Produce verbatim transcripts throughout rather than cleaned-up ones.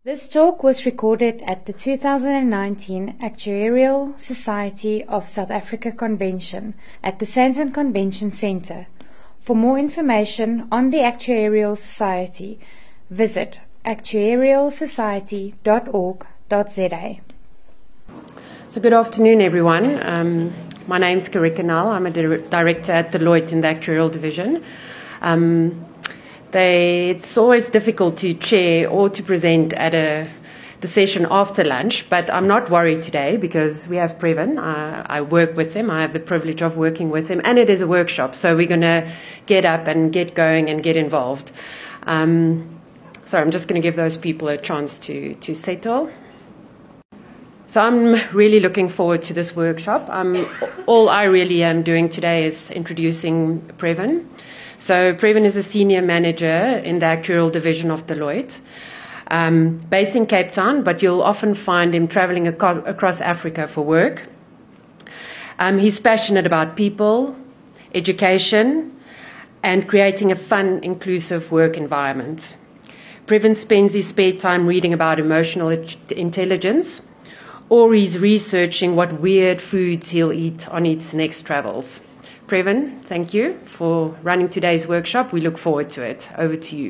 This talk was recorded at the two thousand nineteen Actuarial Society of South Africa Convention at the Sandton Convention Centre. For more information on the Actuarial Society, visit actuarial society dot org dot za. So good afternoon, everyone. Um, my name is Karika Nall. I'm a di- director at Deloitte in the Actuarial Division. Um, They, it's always difficult to chair or to present at a, the session after lunch, but I'm not worried today because we have Previn. I, I work with him. I have the privilege of working with him, and it is a workshop, so we're going to get up and get going and get involved. Um, so I'm just going to give those people a chance to, to settle. So I'm really looking forward to this workshop. Um, all I really am doing today is introducing Previn. So Previn is a senior manager in the actuarial division of Deloitte, um, based in Cape Town, but you'll often find him traveling across, across Africa for work. Um, he's passionate about people, education, and creating a fun, inclusive work environment. Previn spends his spare time reading about emotional intelligence, or he's researching what weird foods he'll eat on his next travels. Previn, thank you for running today's workshop. We look forward to it. Over to you.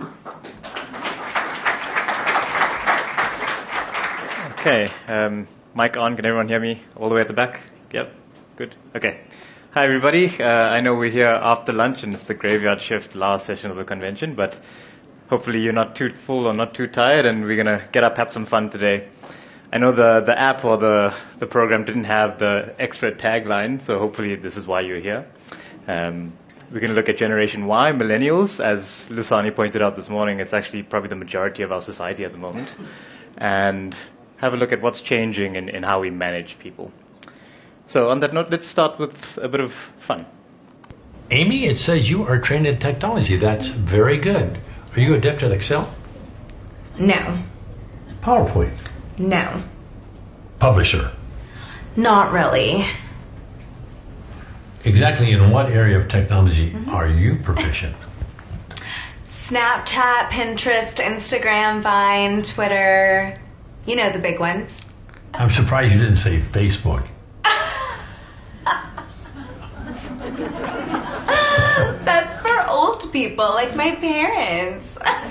Okay, um, mic on. Can everyone hear me all the way at the back? Yep, good. Okay. Hi, everybody. Uh, I know we're here after lunch, and it's the graveyard shift last session of the convention, but hopefully you're not too full or not too tired, and we're going to get up, have some fun today. I know the, the app or the, the program didn't have the extra tagline, so hopefully this is why you're here. Um, we're going to look at Generation Y, millennials. As Lusani pointed out this morning, it's actually probably the majority of our society at the moment. And have a look at what's changing in, in how we manage people. So on that note, let's start with a bit of fun. Amy, it says you are trained in technology. That's very good. Are you adept at Excel? No. PowerPoint? No. Publisher? Not really. Exactly in what area of technology mm-hmm. are you proficient? Snapchat, Pinterest, Instagram, Vine, Twitter. You know the big ones. I'm surprised you didn't say Facebook. That's for old people, like my parents.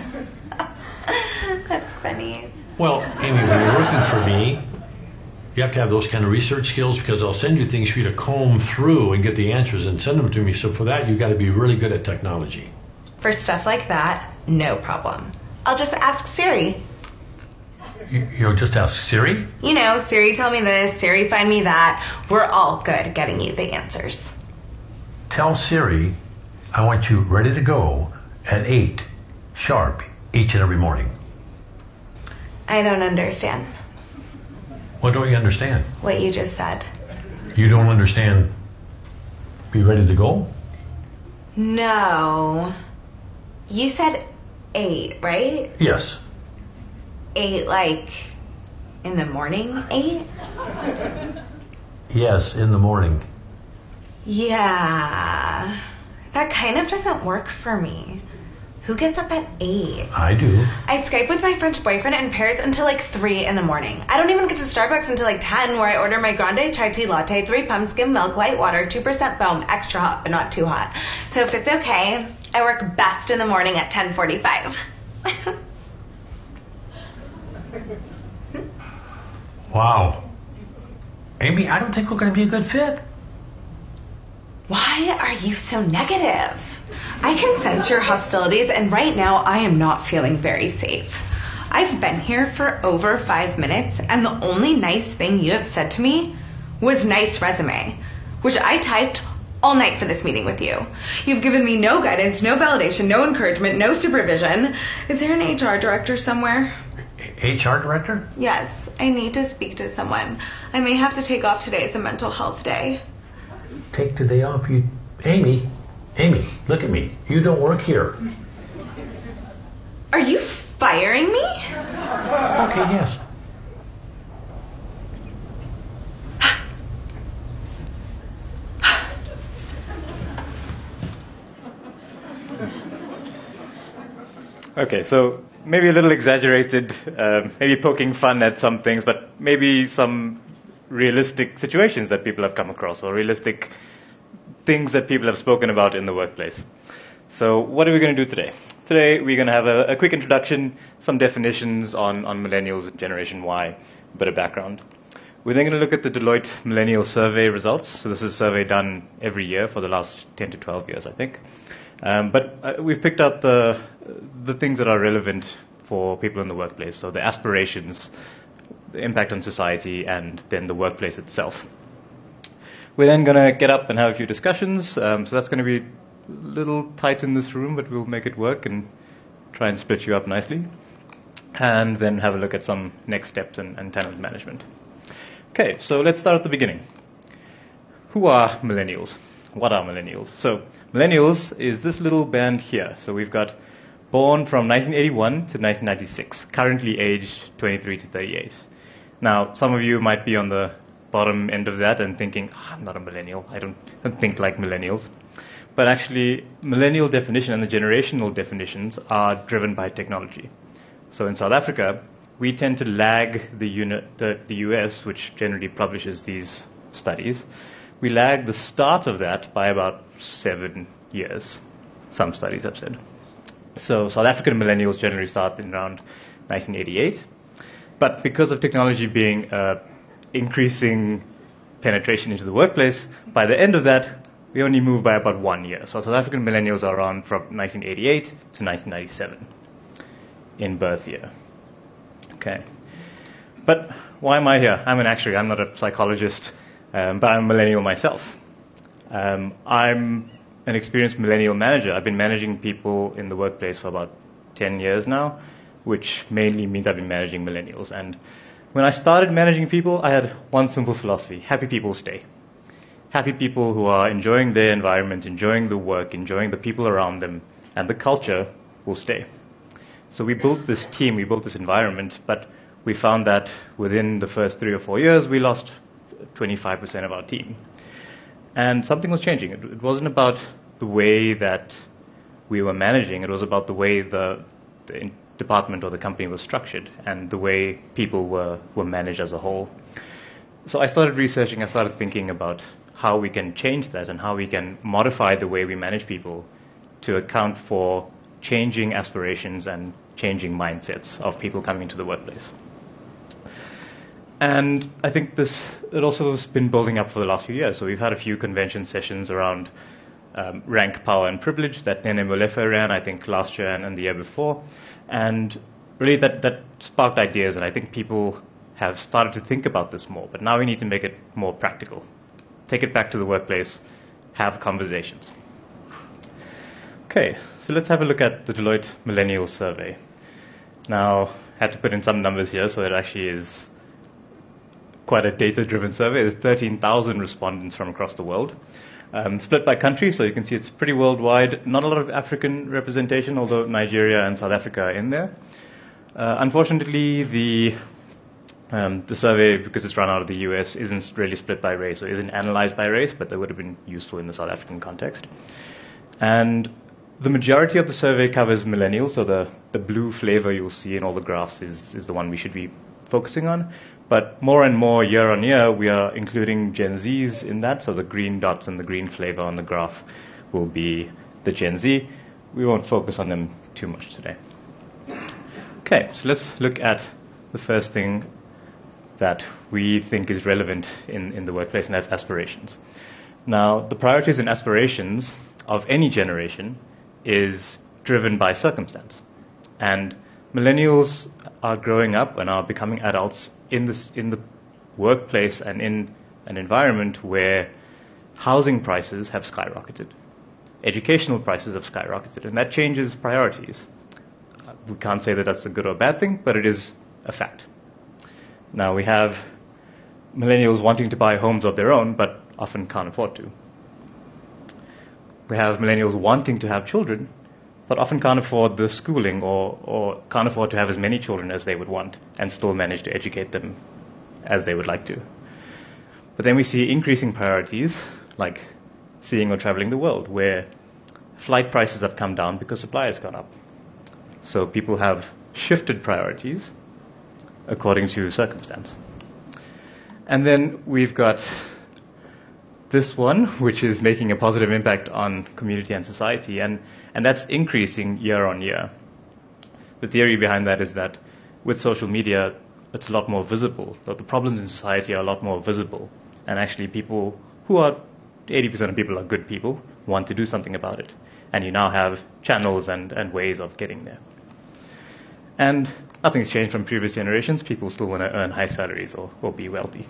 That's funny. Well, Amy, when you're working for me, you have to have those kind of research skills because I'll send you things for you to comb through and get the answers and send them to me. So for that, you've got to be really good at technology. For stuff like that, no problem. I'll just ask Siri. You, you'll just ask Siri? You know, Siri tell me this, Siri find me that. We're all good at getting you the answers. Tell Siri I want you ready to go at eight sharp each and every morning. I don't understand. What don't you understand? What you just said. You don't understand be ready to go? No. You said eight, right? Yes. Eight, like in the morning, eight? Yes, in the morning. Yeah. That kind of doesn't work for me. Who gets up at eight? I do. I Skype with my French boyfriend in Paris until like three in the morning. I don't even get to Starbucks until like ten, where I order my grande chai tea latte, three pumps, skim milk, light water, two percent foam, extra hot but not too hot. So if it's okay, I work best in the morning at ten forty-five. Wow. Amy, I don't think we're going to be a good fit. Why are you so negative? I can sense your hostilities, and right now I am not feeling very safe. I've been here for over five minutes, and the only nice thing you have said to me was nice resume, which I typed all night for this meeting with you. You've given me no guidance, no validation, no encouragement, no supervision. Is there an H R director somewhere? H R director? Yes, I need to speak to someone. I may have to take off today as a mental health day. Take the day off? You, Amy, Amy, look at me. You don't work here. Are you firing me? Okay, yes. Okay, so maybe a little exaggerated, uh, maybe poking fun at some things, but maybe some realistic situations that people have come across, or realistic things that people have spoken about in the workplace. So what are we going to do today? Today we're going to have a, a quick introduction, some definitions on, on millennials and Generation Y, a bit of background. We're then going to look at the Deloitte Millennial Survey results. So this is a survey done every year for the last ten to twelve years, I think. Um, but uh, we've picked out the the things that are relevant for people in the workplace. So the aspirations, the impact on society, and then the workplace itself. We're then going to get up and have a few discussions. Um, so that's going to be a little tight in this room, but we'll make it work and try and split you up nicely. And then have a look at some next steps and, and talent management. Okay, so let's start at the beginning. Who are millennials? What are millennials? So millennials is this little band here. So we've got born from nineteen eighty-one to nineteen ninety-six, currently aged twenty-three to thirty-eight. Now, some of you might be on the bottom end of that and thinking, oh, I'm not a millennial. I don't, don't think like millennials. But actually, millennial definition and the generational definitions are driven by technology. So in South Africa, we tend to lag the, uni- the, the U S, which generally publishes these studies. We lag the start of that by about seven years, some studies have said. So South African millennials generally start in around nineteen eighty-eight. But because of technology being uh, increasing penetration into the workplace, by the end of that, we only move by about one year. So South African millennials are on from nineteen eighty-eight to nineteen ninety-seven in birth year. Okay. But why am I here? I'm an actuary. I'm not a psychologist, um, but I'm a millennial myself. Um, I'm an experienced millennial manager. I've been managing people in the workplace for about ten years now, which mainly means I've been managing millennials. And when I started managing people, I had one simple philosophy: happy people stay. Happy people who are enjoying their environment, enjoying the work, enjoying the people around them, and the culture will stay. So we built this team, we built this environment, but we found that within the first three or four years, we lost twenty-five percent of our team. And something was changing. It, it wasn't about the way that we were managing, it was about the way the, the department or the company was structured and the way people were, were managed as a whole. So I started researching, I started thinking about how we can change that and how we can modify the way we manage people to account for changing aspirations and changing mindsets of people coming into the workplace. And I think this, it also has been building up for the last few years. So we've had a few convention sessions around um, rank, power, and privilege that Nene Molefe ran, I think, last year and, and the year before. And really that, that sparked ideas, and I think people have started to think about this more. But now we need to make it more practical. Take it back to the workplace, have conversations. Okay, so let's have a look at the Deloitte Millennial Survey. Now, I had to put in some numbers here, so it actually is quite a data-driven survey. There's thirteen thousand respondents from across the world, um, split by country, so you can see it's pretty worldwide. Not a lot of African representation, although Nigeria and South Africa are in there. Uh, unfortunately, the um, the survey, because it's run out of the U S, isn't really split by race, or isn't analyzed by race, but that would have been useful in the South African context. And the majority of the survey covers millennials, so the, the blue flavor you'll see in all the graphs is, is the one we should be focusing on. But more and more, year on year, we are including Gen Zs in that, so the green dots and the green flavor on the graph will be the Gen Z. We won't focus on them too much today. Okay, so let's look at the first thing that we think is relevant in, in the workplace, and that's aspirations. Now, the priorities and aspirations of any generation is driven by circumstance. And millennials are growing up and are becoming adults in this in the workplace and in an environment where housing prices have skyrocketed. Educational prices have skyrocketed, and that changes priorities. We can't say that that's a good or bad thing, but it is a fact. Now, we have millennials wanting to buy homes of their own, but often can't afford to. We have millennials wanting to have children, but often can't afford the schooling or, or can't afford to have as many children as they would want and still manage to educate them as they would like to. But then we see increasing priorities like seeing or traveling the world, where flight prices have come down because supply has gone up. So people have shifted priorities according to circumstance. And then we've got this one, which is making a positive impact on community and society, and, and that's increasing year on year. The theory behind that is that with social media, it's a lot more visible, that the problems in society are a lot more visible, and actually people who are, eighty percent of people are good people, want to do something about it. And you now have channels and, and ways of getting there. And nothing's changed from previous generations. People still want to earn high salaries or, or be wealthy.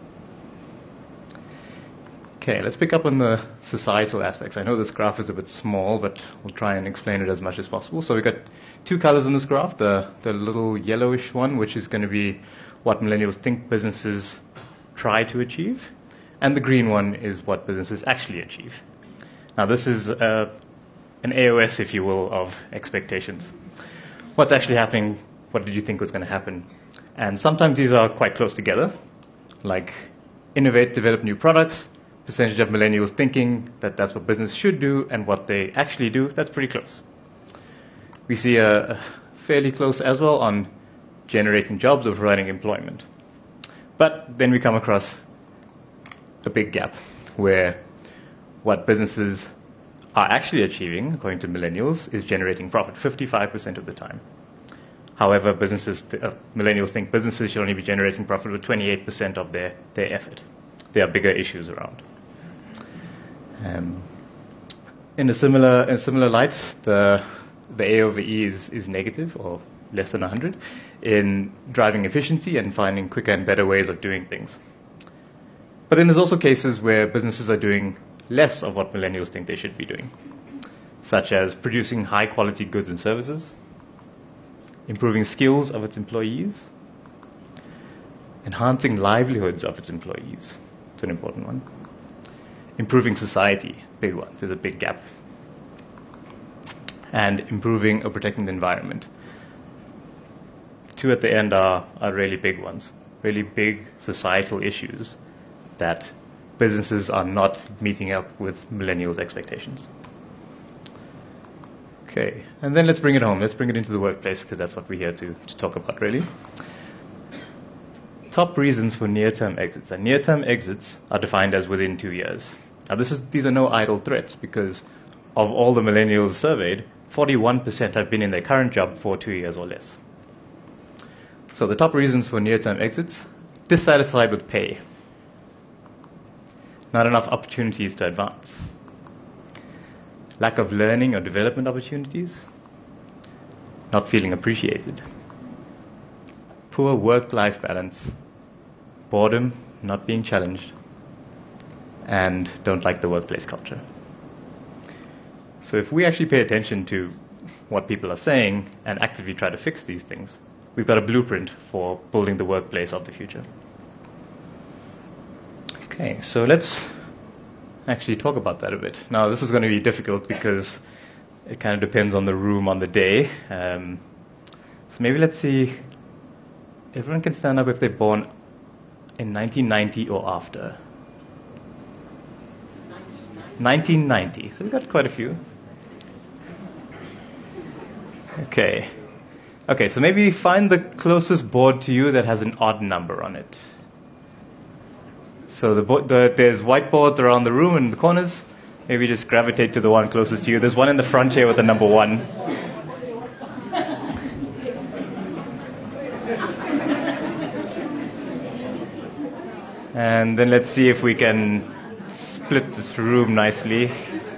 Okay, let's pick up on the societal aspects. I know this graph is a bit small, but we'll try and explain it as much as possible. So we've got two colors in this graph, the, the little yellowish one, which is going to be what millennials think businesses try to achieve, and the green one is what businesses actually achieve. Now this is uh, an A O S, if you will, of expectations. What's actually happening? What did you think was going to happen? And sometimes these are quite close together, like innovate, develop new products, percentage of millennials thinking that that's what business should do, and what they actually do, that's pretty close. We see a, a fairly close as well on generating jobs or providing employment. But then we come across a big gap where what businesses are actually achieving, according to millennials, is generating profit fifty-five percent of the time. However, businesses, th- uh, millennials think businesses should only be generating profit with twenty-eight percent of their, their effort. There are bigger issues around. Um, in a similar in a similar light, the the A over E is, is negative, or less than one hundred, in driving efficiency and finding quicker and better ways of doing things. But then there's also cases where businesses are doing less of what millennials think they should be doing, such as producing high-quality goods and services, improving skills of its employees, enhancing livelihoods of its employees. It's an important one. Improving society, big one. There's a big gap. And improving or protecting the environment. Two at the end are, are really big ones, really big societal issues that businesses are not meeting up with millennials' expectations. Okay, and then let's bring it home. Let's bring it into the workplace, because that's what we're here to, to talk about, really. Top reasons for near-term exits. And near-term exits are defined as within two years. Now, this is, these are no idle threats, because of all the millennials surveyed, forty-one percent have been in their current job for two years or less. So the top reasons for near-term exits: dissatisfied with pay, not enough opportunities to advance, lack of learning or development opportunities, not feeling appreciated, poor work-life balance, boredom, not being challenged, and don't like the workplace culture. So if we actually pay attention to what people are saying and actively try to fix these things, we've got a blueprint for building the workplace of the future. Okay, so let's actually talk about that a bit. Now, this is going to be difficult because it kind of depends on the room on the day. Um, so maybe let's see, everyone can stand up if they're born in nineteen ninety or after. nineteen ninety, so we've got quite a few. Okay. Okay, so maybe find the closest board to you that has an odd number on it. So the, bo- the there's whiteboards around the room in the corners. Maybe just gravitate to the one closest to you. There's one in the front here with the number one. And then let's see if we can split this room nicely.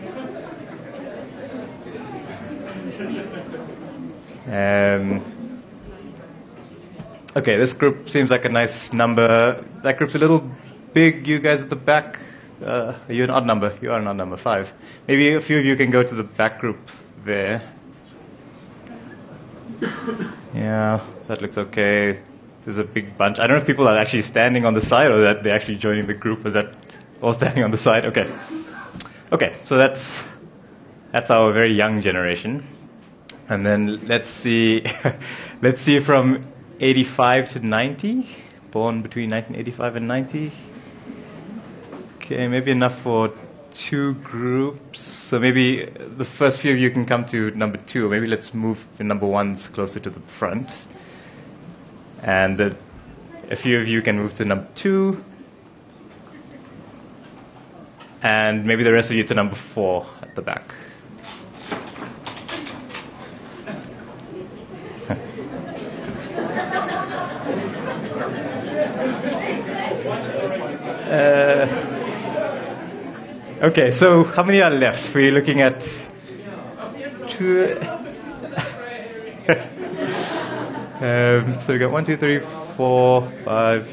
Um, okay, this group seems like a nice number. That group's a little big. You guys at the back, uh, are you an odd number? You are an odd number, five. Maybe a few of you can go to the back group there. Yeah, that looks okay. There's a big bunch. I don't know if people are actually standing on the side or that they're actually joining the group. Is that all standing on the side? Okay. Okay, so that's that's our very young generation. And then let's see, let's see from eighty-five to ninety, born between nineteen eighty-five and ninety. Okay, maybe enough for two groups. So maybe the first few of you can come to number two. Maybe let's move the number ones closer to the front. And the, a few of you can move to number two. And maybe the rest of you to number four at the back. Uh, okay, so how many are left? We're looking at two. um, so we got one, two, three, four, five.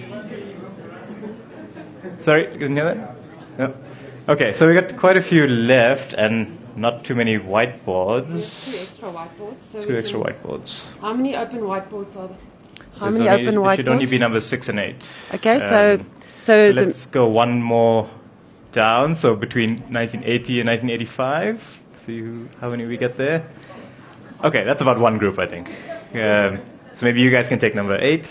Sorry, didn't hear that? No. Okay, so we got quite a few left and not too many whiteboards. Two extra whiteboards. So Two extra whiteboards. How many open whiteboards are there? How There's many only, open it whiteboards? It should only be number six and eight. Okay, Um, so so, So the, let's go one more down. So between nineteen eighty and nineteen eighty-five. See who, how many we get there. Okay, that's about one group, I think. Um, so maybe you guys can take number eight.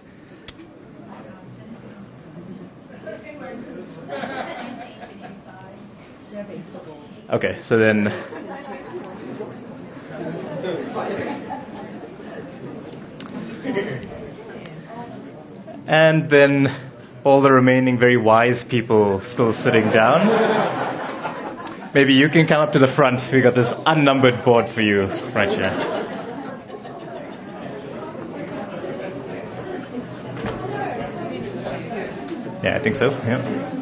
Okay, so then. And then all the remaining very wise people still sitting down. Maybe you can come up to the front. We got this unnumbered board for you right here. Yeah, I think so. Yeah.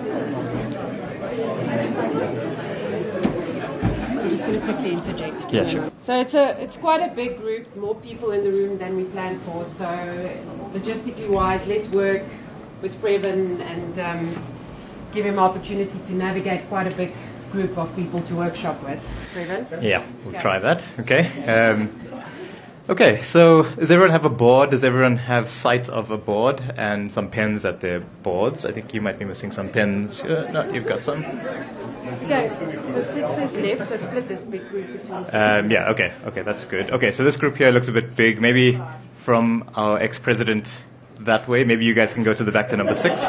I'm just going to quickly interject. Yeah, sure. So it's a it's quite a big group, more people in the room than we planned for. So logistically wise, let's work with Previn and um, give him opportunity to navigate quite a big group of people to workshop with. Previn? Yeah, we'll try that. Okay. Um, okay, so does everyone have a board? Does everyone have sight of a board and some pens at their boards? I think you might be missing some pens. Uh, no, you've got some. Okay, so six is left, so split this big group between six. Um, yeah, okay, okay, that's good. Okay, so this group here looks a bit big. Maybe from our ex-president that way. Maybe you guys can go to the back to number six.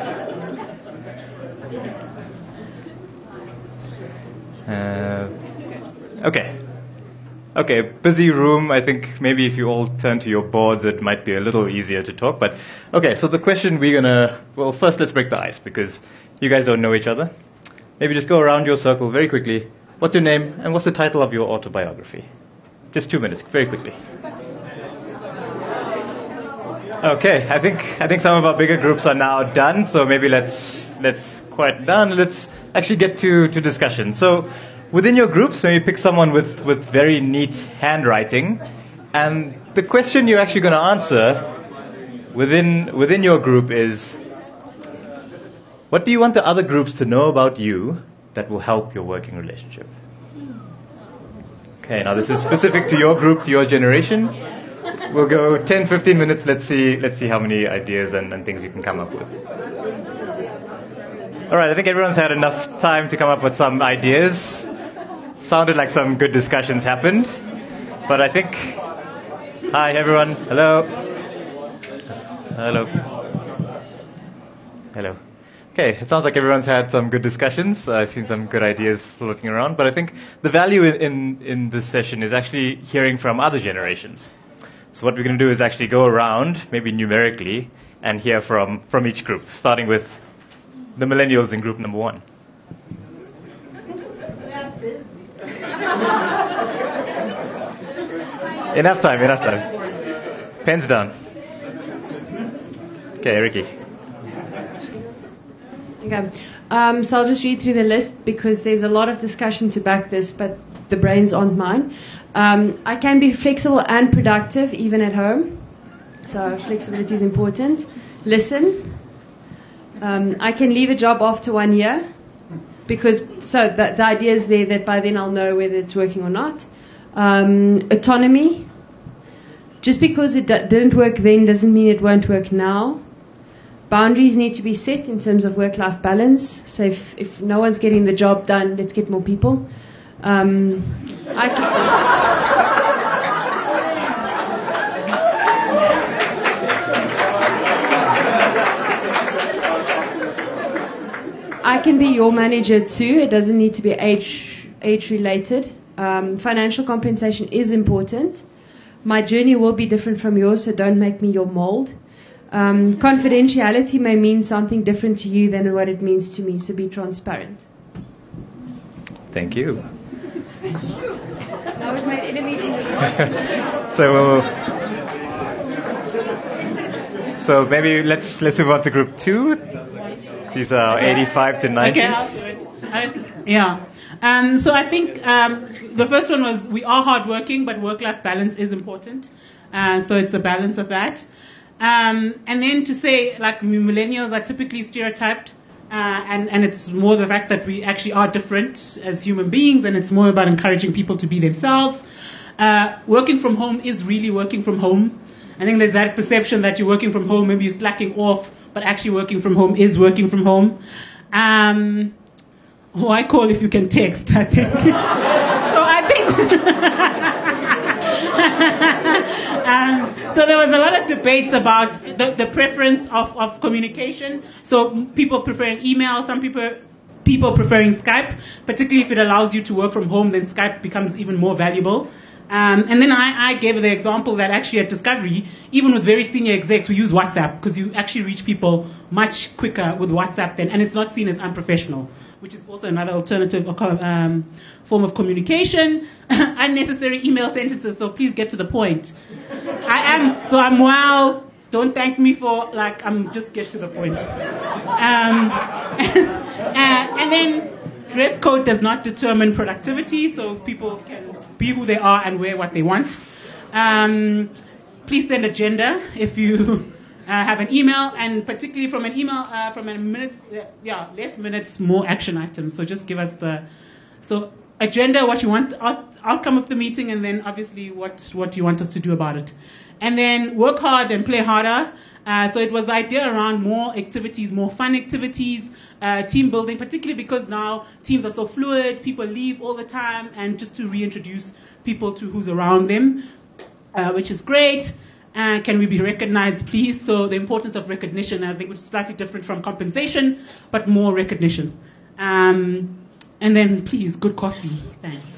Uh, okay. Okay, busy room. I think maybe if you all turn to your boards, it might be a little easier to talk. But okay, so the question we're gonna, well, first let's break the ice because you guys don't know each other. Maybe just go around your circle very quickly. What's your name and what's the title of your autobiography? Just two minutes, very quickly. Okay, I think I think some of our bigger groups are now done, so maybe let's let's quiet down. Let's actually get to, to discussion. So within your groups, maybe pick someone with, with very neat handwriting, and the question you're actually going to answer within within your group is, what do you want the other groups to know about you that will help your working relationship? Okay, now this is specific to your group, to your generation. We'll go ten, fifteen minutes. Let's see, let's see how many ideas and, and things you can come up with. All right, I think everyone's had enough time to come up with some ideas. Sounded like some good discussions happened, but I think. Hi, everyone. Hello. Hello. Hello. Okay, it sounds like everyone's had some good discussions. I've seen some good ideas floating around, but I think the value in, in, in this session is actually hearing from other generations. So what we're going to do is actually go around, maybe numerically, and hear from, from each group, starting with the millennials in group number one. Enough time, enough time. Pens down. Okay, Ricky. Okay. Um, so I'll just read through the list because there's a lot of discussion to back this, but the brains aren't mine. Um, I can be flexible and productive even at home. So flexibility is important. Listen. Um, I can leave a job after one year because so the, the idea is there that by then I'll know whether it's working or not. Um, autonomy. Just because it d- didn't work then doesn't mean it won't work now. Boundaries need to be set in terms of work-life balance. So if, if no one's getting the job done, let's get more people. Um, I can, I can be your manager too. It doesn't need to be age age related. Um, financial compensation is important. My journey will be different from yours, so don't make me your mold. Um, confidentiality may mean something different to you than what it means to me, so be transparent. Thank you. Now we've made enemies in the So, so maybe let's let's move on to group two. These are eighty-five to ninety. Okay, I'll do it. I, yeah. Um, so I think um, the first one was we are hardworking, but work-life balance is important. Uh, so it's a balance of that. Um, and then to say, like, millennials are typically stereotyped, uh, and, and it's more the fact that we actually are different as human beings, and it's more about encouraging people to be themselves. Uh, working from home is really working from home. I think there's that perception that you're working from home, maybe you're slacking off, but actually working from home is working from home. Um, why call if you can text, I think. So I think... um, so there was a lot of debates about the, the preference of, of communication. So people preferring email, some people people preferring Skype, particularly if it allows you to work from home, then Skype becomes even more valuable. Um, and then I, I gave the example that actually at Discovery, even with very senior execs, we use WhatsApp because you actually reach people much quicker with WhatsApp than, and it's not seen as unprofessional, which is also another alternative um, form of communication. Unnecessary email sentences, so please get to the point. I am, so I'm wow, don't thank me for, like, I'm just get to the point. Um, uh, and then dress code does not determine productivity, so people can be who they are and wear what they want. Um, please send agenda if you uh, have an email, and particularly from an email, uh, from a minute, uh, yeah, less minutes, more action items. So just give us the, so agenda, what you want, out, outcome of the meeting, and then obviously what, what you want us to do about it. And then work hard and play harder. Uh, so it was the idea around more activities, more fun activities, uh, team building, particularly because now teams are so fluid, people leave all the time, and just to reintroduce people to who's around them, uh, which is great. Uh, can we be recognized, please? So the importance of recognition, I think, which is slightly different from compensation, but more recognition. Um, and then, please, good coffee. Thanks.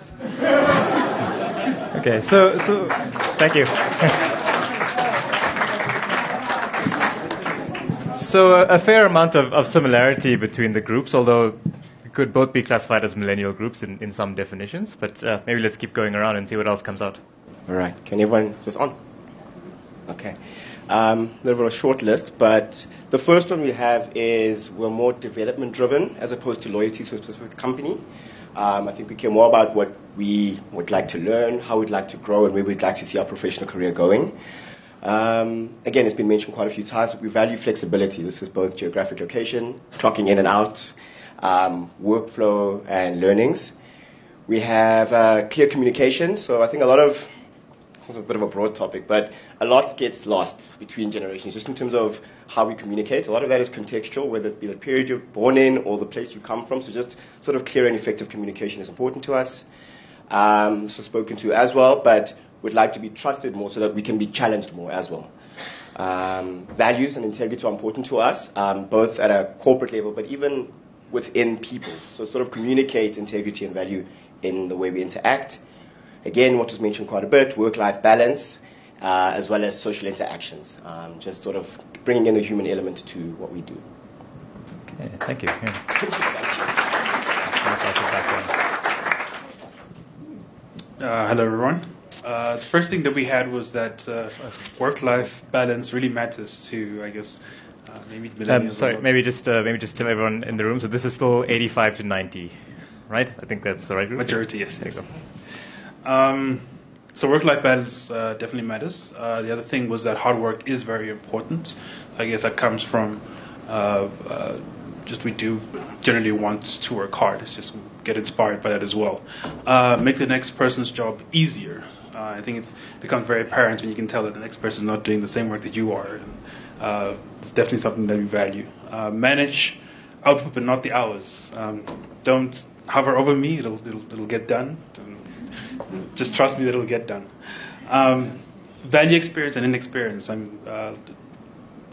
Okay, so so thank you. So a, a fair amount of, of similarity between the groups, although we could both be classified as millennial groups in, in some definitions. But uh, maybe let's keep going around and see what else comes out. All right. Can everyone just on? Okay. Um, a little bit of a short list, but the first one we have is we're more development driven as opposed to loyalty to a specific company. Um, I think we care more about what we would like to learn, how we'd like to grow, and where we'd like to see our professional career going. Um, again, it's been mentioned quite a few times, but we value flexibility. This is both geographic location, clocking in and out, um, workflow, and learnings. We have uh, clear communication. So I think a lot of, it's a bit of a broad topic, but a lot gets lost between generations, just in terms of how we communicate. A lot of that is contextual, whether it be the period you're born in or the place you come from. So just sort of clear and effective communication is important to us. Um, this was spoken to as well, but would like to be trusted more so that we can be challenged more as well. Um, values and integrity are important to us, um, both at a corporate level, but even within people. So sort of communicate integrity and value in the way we interact. Again, what was mentioned quite a bit, work-life balance, uh, as well as social interactions. Um, just sort of bringing in a human element to what we do. Okay, thank you. Yeah. Uh, hello, everyone. Uh, the first thing that we had was that uh, work-life balance really matters to, I guess, uh, maybe millennials. Um, sorry, maybe just uh, maybe just tell everyone in the room. So this is still eighty-five to ninety, right? I think that's the right group. Majority, yes. There yes. you go. Um, so work-life balance uh, definitely matters. Uh, the other thing was that hard work is very important. I guess that comes from uh, uh, just we do generally want to work hard. It's just get inspired by that as well. Uh, make the next person's job easier. Uh, I think it's becomes very apparent when you can tell that the next person is not doing the same work that you are. And, uh, it's definitely something that we value. Uh, manage output, but not the hours. Um, don't hover over me; it'll it'll, it'll get done. Just trust me that it'll get done. Um, value experience and inexperience. I'm uh,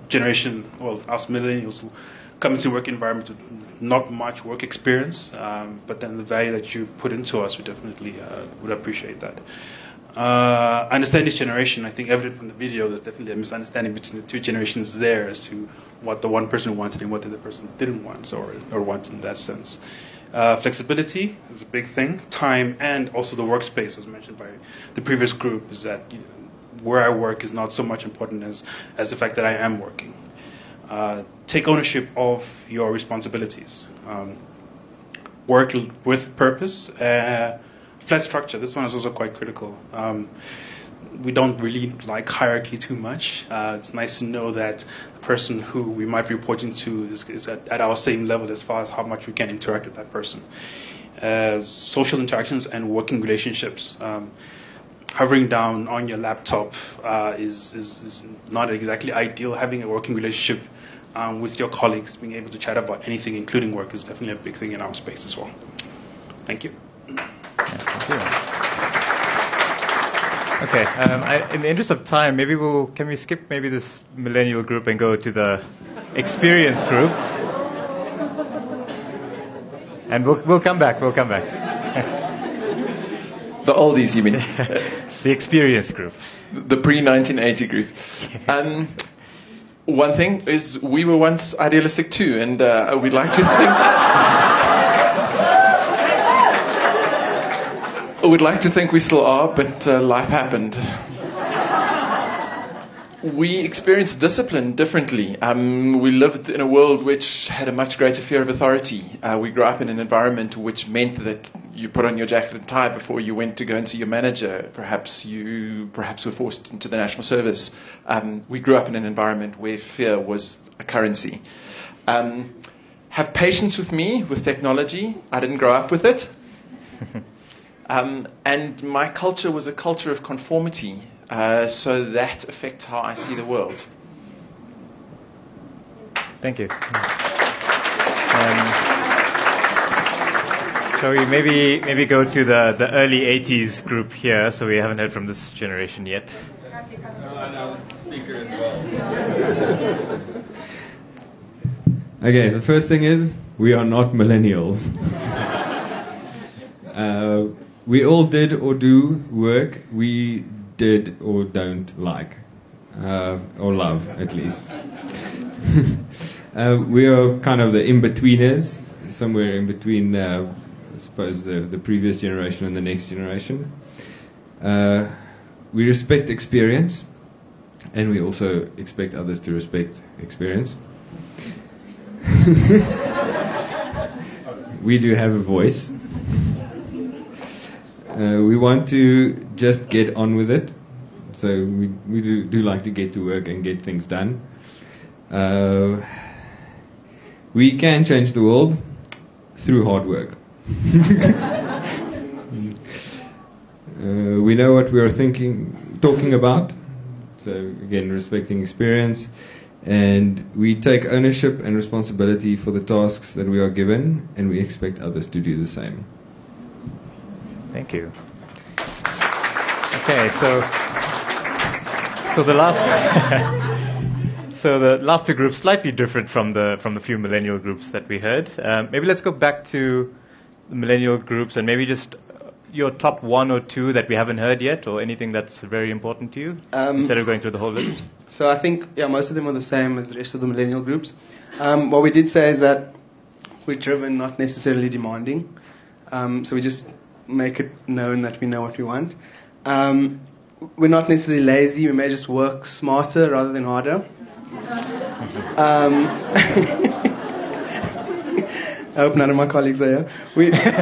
generation, well, us millennials, who come into work environment with not much work experience, um, but then the value that you put into us, we definitely uh, would appreciate that. Uh, I understand this generation. I think evident from the video, there's definitely a misunderstanding between the two generations there as to what the one person wanted and what the other person didn't want, or or wants in that sense. Uh, flexibility is a big thing. Time and also the workspace was mentioned by the previous group. Is that you know, where I work is not so much important as as the fact that I am working. Uh, take ownership of your responsibilities. Um, work l- with purpose. Uh, Flat structure. This one is also quite critical. Um, we don't really like hierarchy too much. Uh, it's nice to know that the person who we might be reporting to is, is at, at our same level as far as how much we can interact with that person. Uh, social interactions and working relationships. Um, hovering down on your laptop uh, is, is, is not exactly ideal. Having a working relationship um, with your colleagues, being able to chat about anything, including work, is definitely a big thing in our space as well. Thank you. Thank you. Okay, um, I, in the interest of time, maybe we'll can we skip maybe this millennial group and go to the experience group, and we'll we'll come back. We'll come back. The oldies, you mean? The experience group. The pre nineteen eighty group. Um, one thing is we were once idealistic too, and uh, we'd like to think. We'd like to think we still are, but uh, life happened. We experienced discipline differently. Um, we lived in a world which had a much greater fear of authority. Uh, we grew up in an environment which meant that you put on your jacket and tie before you went to go and see your manager. Perhaps you perhaps were forced into the national service. Um, we grew up in an environment where fear was a currency. Um, have patience with me, with technology. I didn't grow up with it. Um, and my culture was a culture of conformity, uh, so that affects how I see the world. Thank you. Um, shall we maybe maybe go to the, the early eighties group here, so we haven't heard from this generation yet. Okay, the first thing is, we are not millennials. uh, We all did or do work we did or don't like, uh, or love at least. uh, we are kind of the in-betweeners, somewhere in between, uh, I suppose, the, the previous generation and the next generation. Uh, we respect experience, and we also expect others to respect experience. We do have a voice. Uh, we want to just get on with it, so we we do, do like to get to work and get things done. Uh, we can change the world through hard work. uh, we know what we are thinking, talking about, so again, respecting experience, and we take ownership and responsibility for the tasks that we are given, and we expect others to do the same. Thank you. Okay, so so the last so the last two groups slightly different from the from the few millennial groups that we heard. Um, maybe let's go back to the millennial groups and maybe just your top one or two that we haven't heard yet, or anything that's very important to you, um, instead of going through the whole list. So I think yeah, most of them are the same as the rest of the millennial groups. Um, what we did say is that we're driven, not necessarily demanding. Um, so we just make it known that we know what we want. Um, we're not necessarily lazy. We may just work smarter rather than harder. Um, I hope none of my colleagues are here. We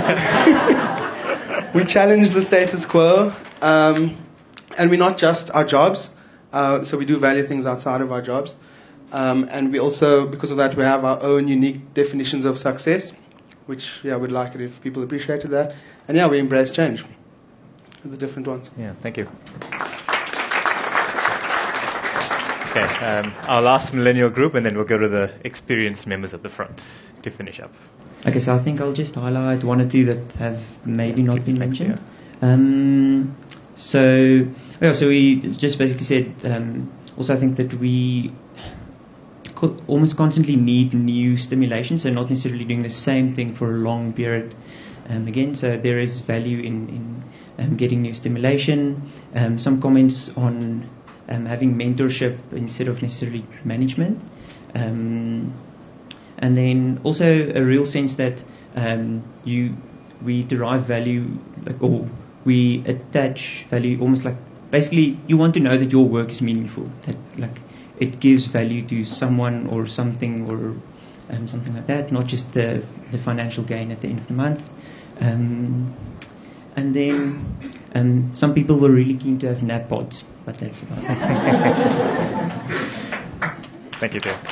we challenge the status quo, um, and we're not just our jobs. Uh, so we do value things outside of our jobs, um, and we also, because of that, we have our own unique definitions of success, which yeah, we'd like it if people appreciated that. And yeah, we embrace change. The different ones. Yeah, thank you. Okay, um, our last millennial group, and then we'll go to the experienced members at the front to finish up. Okay, so I think I'll just highlight one or two that have maybe not been mentioned. Um, so, yeah, so we just basically said, um, also I think that we co- almost constantly need new stimulation, so not necessarily doing the same thing for a long period. Um, again, so there is value in, in um, getting new stimulation. Um, some comments on um, having mentorship instead of necessarily management. Um, and then also a real sense that um, you we derive value, like, or we attach value almost like, basically you want to know that your work is meaningful, that like it gives value to someone or something or um, something like that, not just the, the financial gain at the end of the month. Um, and then um, some people were really keen to have nap pods, but that's about it. Thank you, Dave.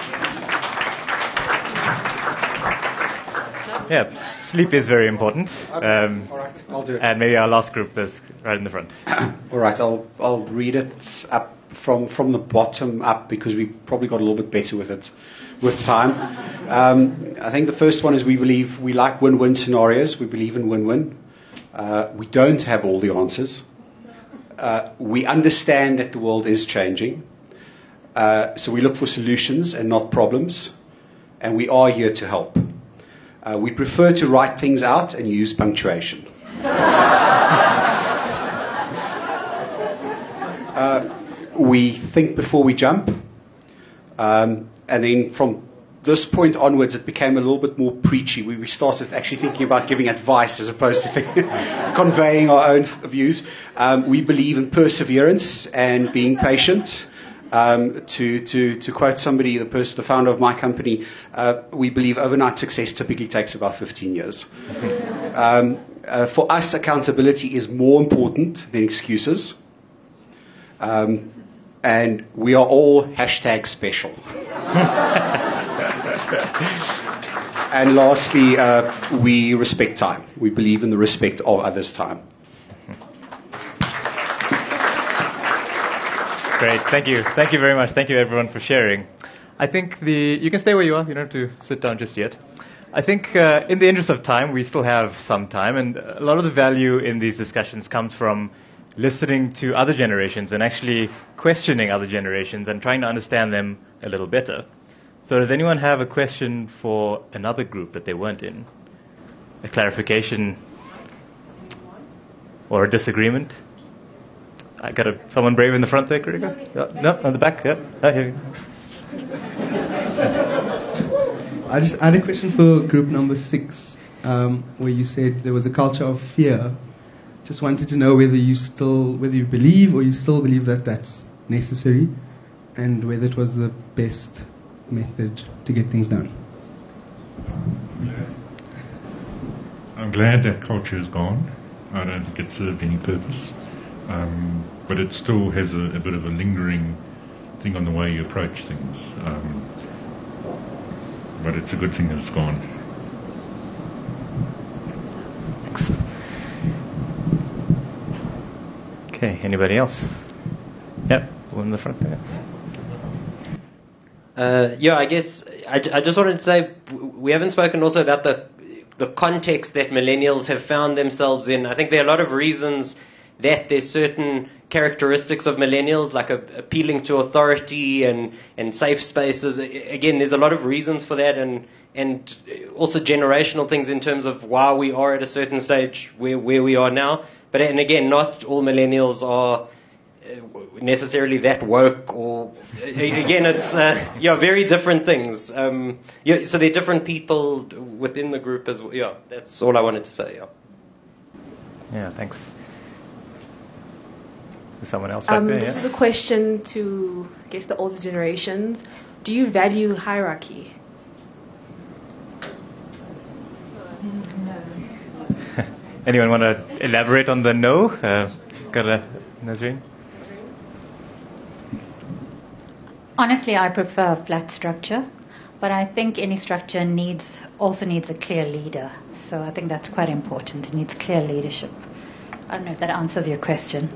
Yeah, sleep is very important. Um, All right, I'll do it. And maybe our last group is right in the front. All right, I'll I'll read it up from from the bottom up because we probably got a little bit better with it with time. Um, I think the first one is we believe we like win-win scenarios. We believe in win-win. Uh, we don't have all the answers. Uh, we understand that the world is changing. Uh, so we look for solutions and not problems. And we are here to help. Uh, we prefer to write things out and use punctuation. uh, we think before we jump. Um, and then from this point onwards, it became a little bit more preachy. We, we started actually thinking about giving advice as opposed to think, conveying our own views. Um, we believe in perseverance and being patient. Um, to, to, to quote somebody, the person, the founder of my company, uh, we believe overnight success typically takes about fifteen years. Um, uh, for us, accountability is more important than excuses. Um, and we are all hashtag special. And lastly, uh, we respect time. We believe in the respect of others' time. Great, thank you. Thank you very much. Thank you everyone for sharing. I think the, you can stay where you are, you don't have to sit down just yet. I think uh, in the interest of time, we still have some time, and a lot of the value in these discussions comes from listening to other generations and actually questioning other generations and trying to understand them a little better. So does anyone have a question for another group that they weren't in? A clarification or a disagreement? I got a, someone brave in the front there, Karika? No, no, on the back, yeah. Oh, here you go. I just I had a question for group number six, um, where you said there was a culture of fear. Just wanted to know whether you still, whether you believe or you still believe that that's necessary, and whether it was the best method to get things done. I'm glad that culture is gone. I don't think it served any purpose. Um, but it still has a, a bit of a lingering thing on the way you approach things. Um, but it's a good thing that it's gone. Thanks. Okay, anybody else? Yep, one in the front there. Uh, yeah, I guess I, I just wanted to say we haven't spoken also about the the context that millennials have found themselves in. I think there are a lot of reasons that there's certain characteristics of millennials, like a, appealing to authority and, and safe spaces. Again, there's a lot of reasons for that, and and also generational things in terms of why we are at a certain stage where, where we are now. But and again, not all millennials are necessarily that woke, or again, it's uh, yeah, very different things. Um, yeah, so there are different people within the group as well. Yeah, that's all I wanted to say. Yeah. Yeah, thanks. Someone else back um, there, this yeah? is a question to, I guess, the older generations. Do you value hierarchy? No. Anyone want to elaborate on the no? Uh, got a Nazreen? Honestly, I prefer flat structure, but I think any structure needs also needs a clear leader. So I think that's quite important. It needs clear leadership. I don't know if that answers your question.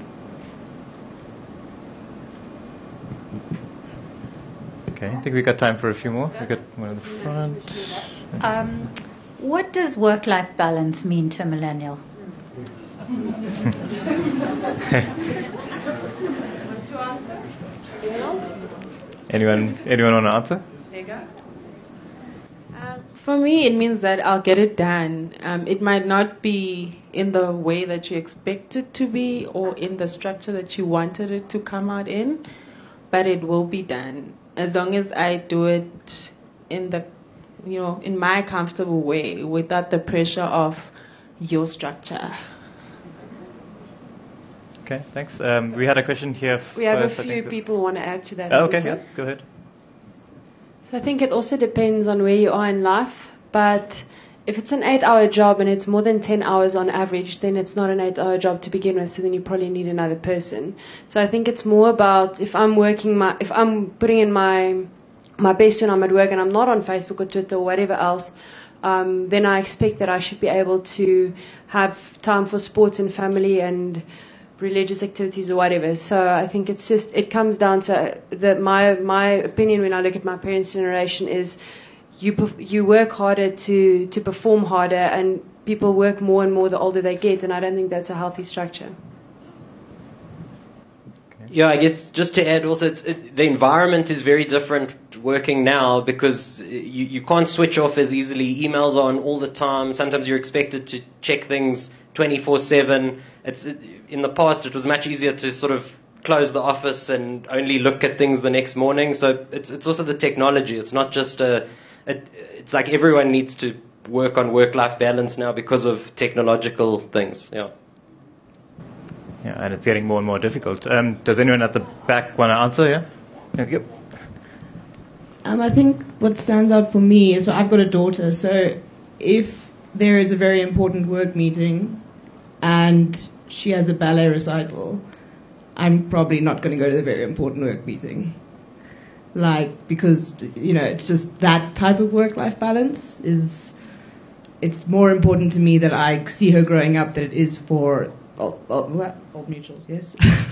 Okay, I think we've got time for a few more. We've got one in the front. Um, what does work-life balance mean to a millennial? anyone anyone want to answer? Hagar? Um, for me, it means that I'll get it done. Um, it might not be in the way that you expect it to be or in the structure that you wanted it to come out in, but it will be done as long as I do it in the, you know, in my comfortable way without the pressure of your structure. Okay, thanks. Um, we had a question here. We have first, a few people who want to add to that. Oh, okay, also. yeah, go ahead. So I think it also depends on where you are in life, but if it's an eight-hour job and it's more than ten hours on average, then it's not an eight-hour job to begin with, so then you probably need another person. So I think it's more about if I'm working my, if I'm putting in my my best when I'm at work and I'm not on Facebook or Twitter or whatever else, um, then I expect that I should be able to have time for sports and family and religious activities or whatever. So I think it's just, it comes down to the, my my opinion when I look at my parents' generation is you perf- you work harder to, to perform harder, and people work more and more the older they get, and I don't think that's a healthy structure. Yeah, I guess just to add also, it's, it, the environment is very different working now because you, you can't switch off as easily. Emails are on all the time. Sometimes you're expected to check things twenty-four seven. It's it, in the past, it was much easier to sort of close the office and only look at things the next morning. So it's it's also the technology. It's not just a, it, it's like everyone needs to work on work-life balance now because of technological things. Yeah. Yeah, and it's getting more and more difficult. Um, does anyone at the back want to answer? Yeah? Thank you. Um, I think what stands out for me is, so I've got a daughter, so if there is a very important work meeting and she has a ballet recital, I'm probably not going to go to the very important work meeting. Like, because, you know, it's just that type of work-life balance is, it's more important to me that I see her growing up than it is for Old, old, old Mutual, yes.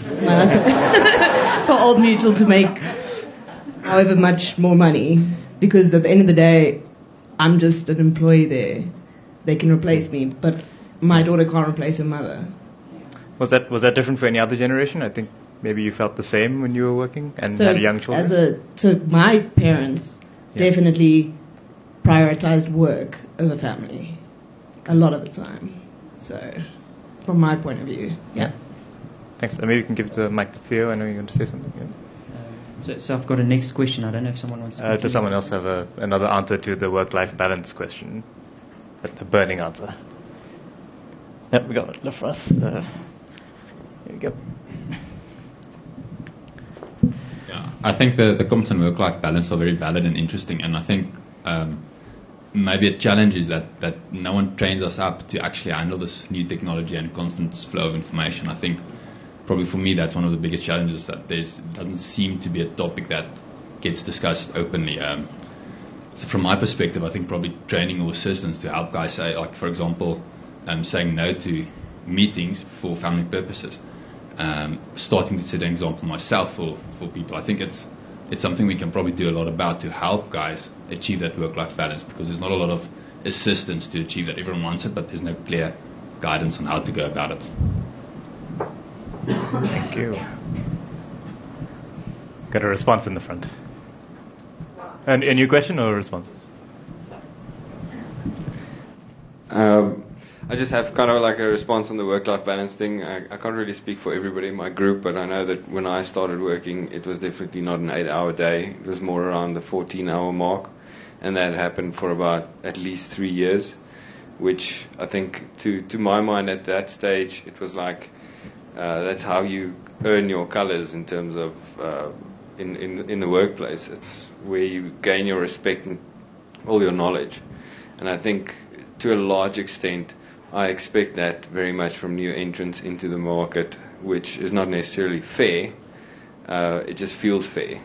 For Old Mutual to make however much more money, because at the end of the day, I'm just an employee there. They can replace me, but my daughter can't replace her mother. Was that was that different for any other generation? I think maybe you felt the same when you were working and so had young children. As a, so my parents yeah. definitely prioritized work over family a lot of the time. So. From my point of view, yeah. Thanks. Uh, maybe you can give the mic to Theo. I know you're going to say something. Yeah. Uh, so, so I've got a next question. I don't know if someone wants to. Uh, does someone else have a, another answer to the work-life balance question? The, the burning answer. Yep, we got it left for us. Uh, here we go. Yeah, I think the the comments on work-life balance are very valid and interesting, and I think. Um, Maybe a challenge is that, that no one trains us up to actually handle this new technology and constant flow of information. I think probably for me that's one of the biggest challenges, that there doesn't seem to be a topic that gets discussed openly. Um, so from my perspective, I think probably training or assistance to help guys say, like for example, um, saying no to meetings for family purposes. Um, starting to set an example myself for, for people. I think it's it's something we can probably do a lot about to help guys achieve that work-life balance, because there's not a lot of assistance to achieve that. Everyone wants it, but there's no clear guidance on how to go about it. Thank you. Got a response in the front. And a new question or a response? Um, I just have kind of like a response on the work-life balance thing. I, I can't really speak for everybody in my group, but I know that when I started working, it was definitely not an eight-hour day. It was more around the fourteen-hour mark, and that happened for about at least three years, which I think, to, to my mind at that stage, it was like uh, that's how you earn your colors in terms of uh, in, in, in the workplace. It's where you gain your respect and all your knowledge. And I think, to a large extent, I expect that very much from new entrants into the market, which is not necessarily fair. Uh, it just feels fair.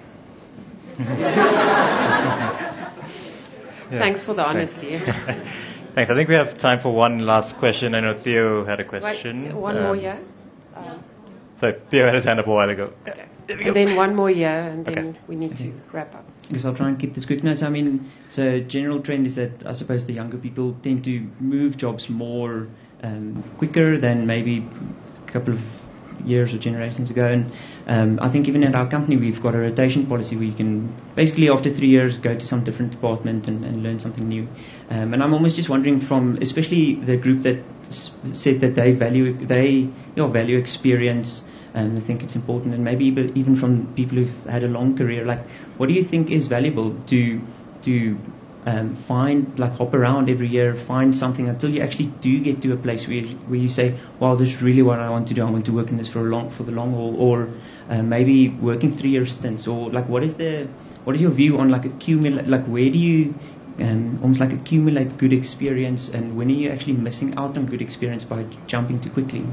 Yeah. Thanks for the honesty. Thanks. I think we have time for one last question. I know Theo had a question. Wait, one um, more year. Um, so Theo had his hand up a while ago. okay. And then one more year, and then okay. we need to wrap up. Because I'll try and keep this quick. No, so I mean, so general trend is that I suppose the younger people tend to move jobs more um, quicker than maybe a couple of years or generations ago. And um, I think even at our company we've got a rotation policy where you can basically after three years go to some different department and, and learn something new. Um, and I'm almost just wondering from especially the group that s- said that they value they you know, value experience. And I think it's important, and maybe even even from people who've had a long career, like, what do you think is valuable to to um, find, like, hop around every year, find something until you actually do get to a place where you, where you say, well, this is really what I want to do. I want to work in this for a long for the long haul, or uh, maybe working three year stints, or like, what is the what is your view on like accumulate, like, where do you um, almost like accumulate good experience, and when are you actually missing out on good experience by jumping too quickly?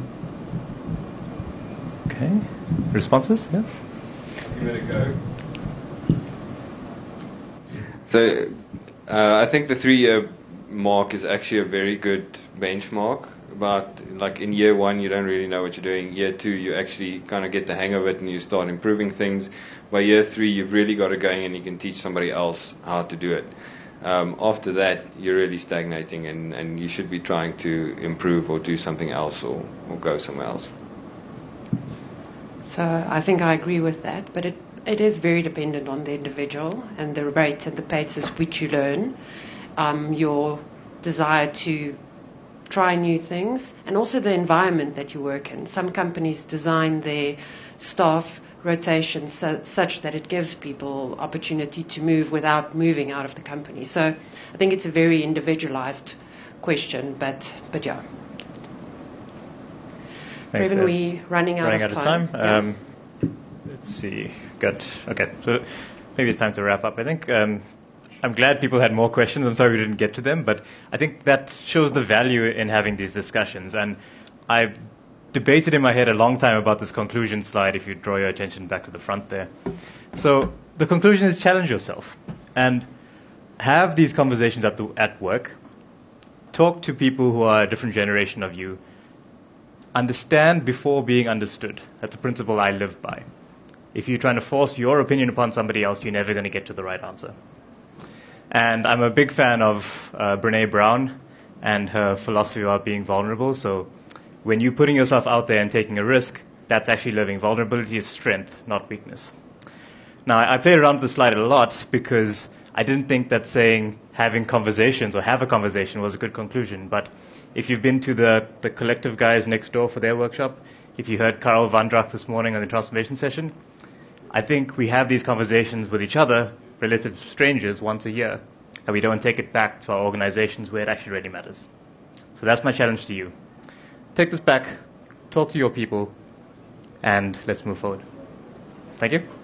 Okay. Responses? Yeah. Give it a go. So, uh, I think the three-year mark is actually a very good benchmark. About like in year one, you don't really know what you're doing. Year two, you actually kind of get the hang of it and you start improving things. By year three, you've really got it going and you can teach somebody else how to do it. Um, after that, you're really stagnating, and, and you should be trying to improve or do something else, or, or go somewhere else. So I think I agree with that, but it, it is very dependent on the individual and the rate and the pace at which you learn, um, your desire to try new things, and also the environment that you work in. Some companies design their staff rotation su- such that it gives people opportunity to move without moving out of the company. So I think it's a very individualized question, but but yeah. Thanks, Even uh, we running out running of out time. of time. Yeah. Um, let's see. Good. Okay. So maybe it's time to wrap up. I think um, I'm glad people had more questions. I'm sorry we didn't get to them, but I think that shows the value in having these discussions. And I debated in my head a long time about this conclusion slide, if you draw your attention back to the front there. So the conclusion is challenge yourself and have these conversations at, the, at work. Talk to people who are a different generation of you. Understand before being understood. That's a principle I live by. If you're trying to force your opinion upon somebody else, you're never going to get to the right answer. And I'm a big fan of uh, Brené Brown and her philosophy about being vulnerable. So when you're putting yourself out there and taking a risk, that's actually living. Vulnerability is strength, not weakness. Now, I played around with the slide a lot because I didn't think that saying having conversations or have a conversation was a good conclusion. But if you've been to the, the collective guys next door for their workshop, if you heard Karel van Dracht this morning on the transformation session, I think we have these conversations with each other, relative strangers, once a year, and we don't take it back to our organizations where it actually really matters. So that's my challenge to you. Take this back, talk to your people, and let's move forward. Thank you.